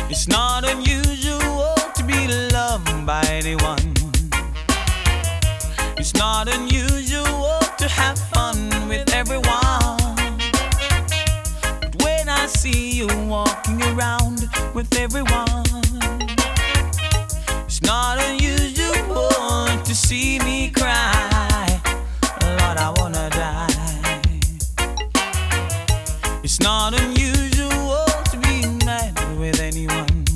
It's not unusual to be loved by anyone. It's not unusual to have fun with everyone. But when I see you walking around with everyone, it's not unusual to see me cry. Lord, I wanna die. It's not unusual to be mad with anyone.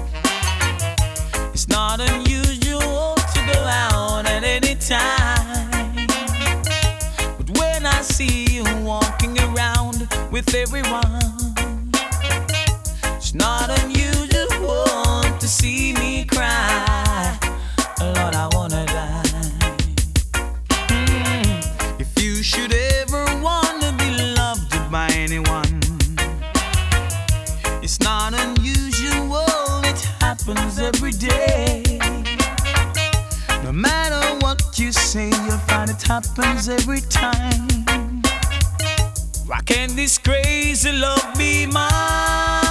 It's not unusual to go out at any time. But when I see you walking around with everyone, it's not unusual to see me cry. Lord, I wanna die. If you should ever wanna be loved by anyone, it's not unusual, it happens every day. No matter what you say, you'll find it happens every time. Why can't this crazy love be mine?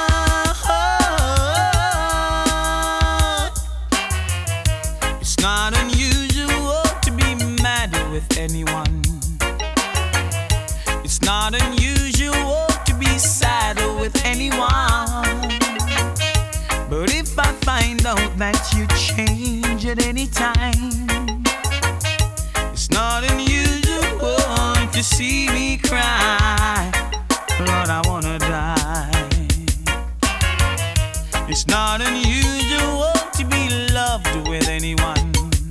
It's not unusual to be mad with anyone. It's not unusual to be sad with anyone. But if I find out that you change at any time, it's not unusual to see me cry. Lord, I wanna die. It's not unusual to be loved with anyone.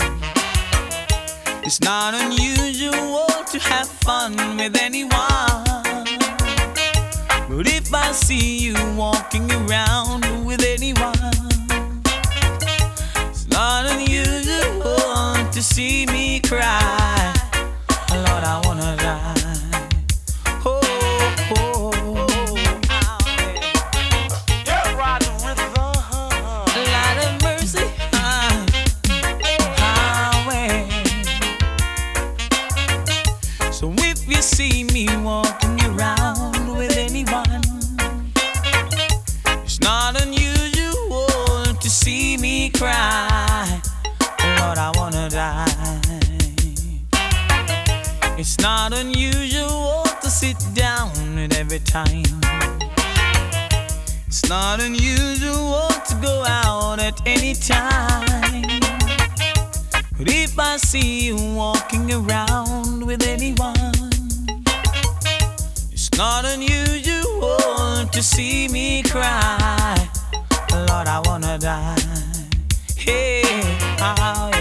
It's not unusual to have fun with anyone. But if I see you walking around with anyone, it's not unusual to see me cry. Lord, I wanna die. Oh, oh, oh. Yeah, ride the rhythm. Lord of mercy, highway. So if you see me walking around with anyone, it's not unusual to see me cry. Lord, I wanna die. It's not unusual to sit down at every time. It's not unusual to go out at any time. But if I see you walking around with anyone, it's not unusual to see me cry. Lord, I wanna die. Hey, oh, yeah.